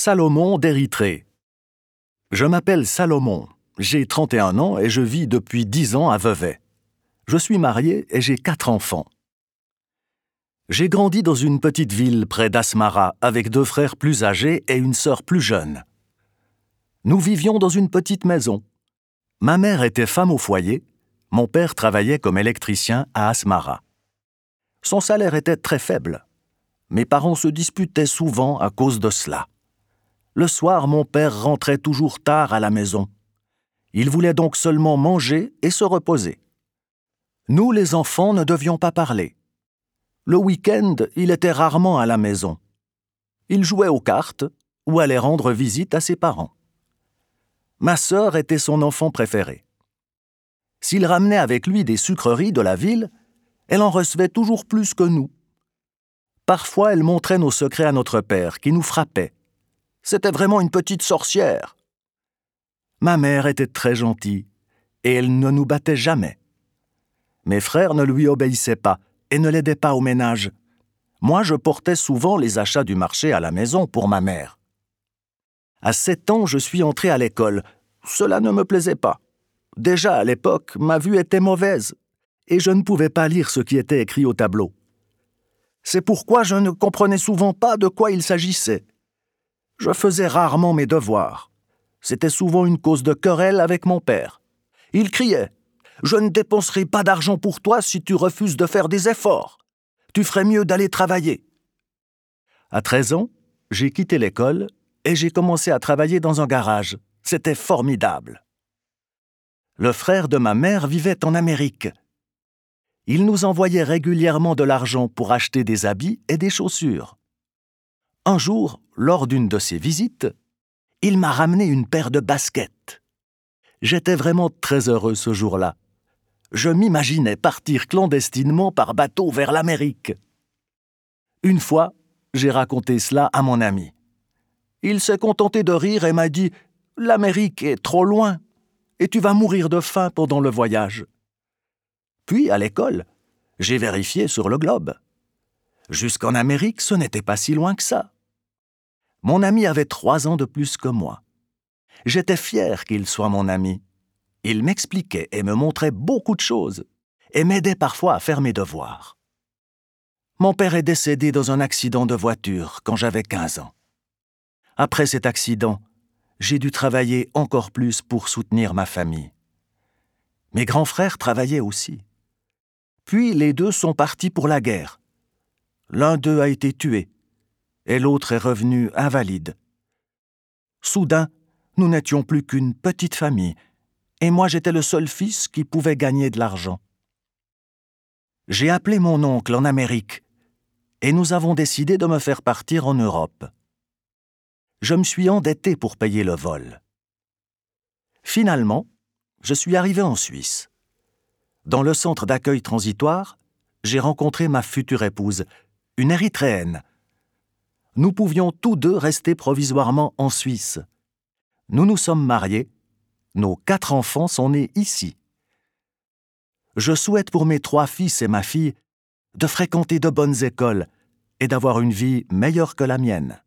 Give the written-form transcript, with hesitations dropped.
Salomon d'Érythrée. Je m'appelle Salomon, j'ai 31 ans et je vis depuis 10 ans à Vevey. Je suis marié et j'ai 4 enfants. J'ai grandi dans une petite ville près d'Asmara avec 2 frères plus âgés et une sœur plus jeune. Nous vivions dans une petite maison. Ma mère était femme au foyer, mon père travaillait comme électricien à Asmara. Son salaire était très faible. Mes parents se disputaient souvent à cause de cela. Le soir, mon père rentrait toujours tard à la maison. Il voulait donc seulement manger et se reposer. Nous, les enfants, ne devions pas parler. Le week-end, il était rarement à la maison. Il jouait aux cartes ou allait rendre visite à ses parents. Ma sœur était son enfant préféré. S'il ramenait avec lui des sucreries de la ville, elle en recevait toujours plus que nous. Parfois, elle montrait nos secrets à notre père, qui nous frappait. C'était vraiment une petite sorcière. Ma mère était très gentille, et elle ne nous battait jamais. Mes frères ne lui obéissaient pas et ne l'aidaient pas au ménage. Moi, je portais souvent les achats du marché à la maison pour ma mère. À 7 ans, je suis entré à l'école. Cela ne me plaisait pas. Déjà, à l'époque, ma vue était mauvaise, et je ne pouvais pas lire ce qui était écrit au tableau. C'est pourquoi je ne comprenais souvent pas de quoi il s'agissait. Je faisais rarement mes devoirs. C'était souvent une cause de querelle avec mon père. Il criait « Je ne dépenserai pas d'argent pour toi si tu refuses de faire des efforts. Tu ferais mieux d'aller travailler. » À 13 ans, j'ai quitté l'école et j'ai commencé à travailler dans un garage. C'était formidable. Le frère de ma mère vivait en Amérique. Il nous envoyait régulièrement de l'argent pour acheter des habits et des chaussures. Un jour, lors d'une de ses visites, il m'a ramené une paire de baskets. J'étais vraiment très heureux ce jour-là. Je m'imaginais partir clandestinement par bateau vers l'Amérique. Une fois, j'ai raconté cela à mon ami. Il s'est contenté de rire et m'a dit « L'Amérique est trop loin et tu vas mourir de faim pendant le voyage. » Puis, à l'école, j'ai vérifié sur le globe. Jusqu'en Amérique, ce n'était pas si loin que ça. Mon ami avait 3 ans de plus que moi. J'étais fier qu'il soit mon ami. Il m'expliquait et me montrait beaucoup de choses et m'aidait parfois à faire mes devoirs. Mon père est décédé dans un accident de voiture quand j'avais 15 ans. Après cet accident, j'ai dû travailler encore plus pour soutenir ma famille. Mes grands frères travaillaient aussi. Puis les 2 sont partis pour la guerre. L'un d'eux a été tué et l'autre est revenu invalide. Soudain, nous n'étions plus qu'une petite famille, et moi j'étais le seul fils qui pouvait gagner de l'argent. J'ai appelé mon oncle en Amérique, et nous avons décidé de me faire partir en Europe. Je me suis endetté pour payer le vol. Finalement, je suis arrivé en Suisse. Dans le centre d'accueil transitoire, j'ai rencontré ma future épouse, une Érythréenne. Nous pouvions tous 2 rester provisoirement en Suisse. Nous nous sommes mariés. Nos 4 enfants sont nés ici. Je souhaite pour mes 3 fils et ma fille de fréquenter de bonnes écoles et d'avoir une vie meilleure que la mienne.